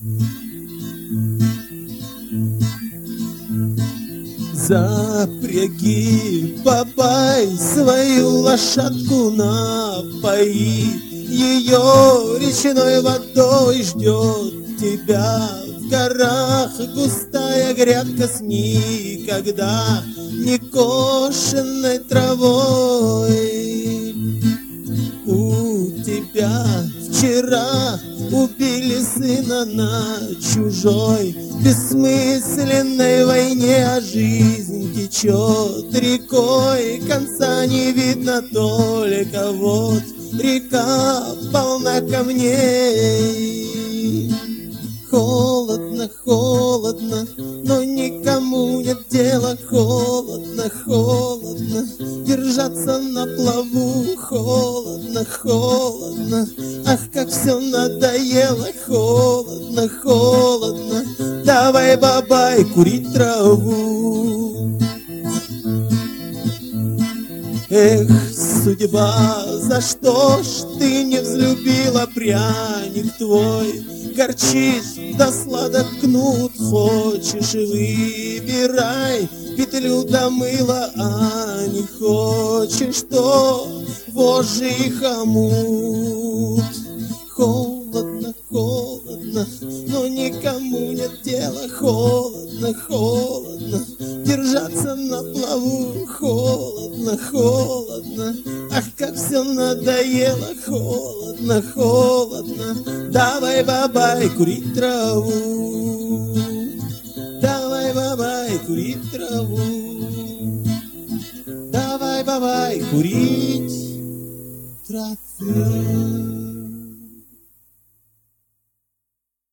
Запряги, бабай, свою лошадку, напои ее речной водой, ждет тебя в горах густая грядка с никогда не кошенной травой. У тебя вчера убили сына на чужой бессмысленной войне, а жизнь течет рекой, конца не видно, только вот река полна камней. Холодно, холодно, но никому нет дела. Холодно, холодно, держаться на плаву. Холодно, холодно, ах, как все надоело. Холодно, холодно, давай, бабай, курить траву. Эх, судьба, за что ж ты не взлюбила? Пряник твой горчит, да сладок кнут. Хочешь, выбирай петлю да мыло, а не хочешь, то вожжи и хомут. Холодно, холодно, но никому нет дела. Холодно, холодно, держаться на плаву. Холодно, холодно, ах, как все надоело. Холодно, холодно, давай, бабай, курить траву. Давай, бабай, курить траву. Давай, бабай, курить траву.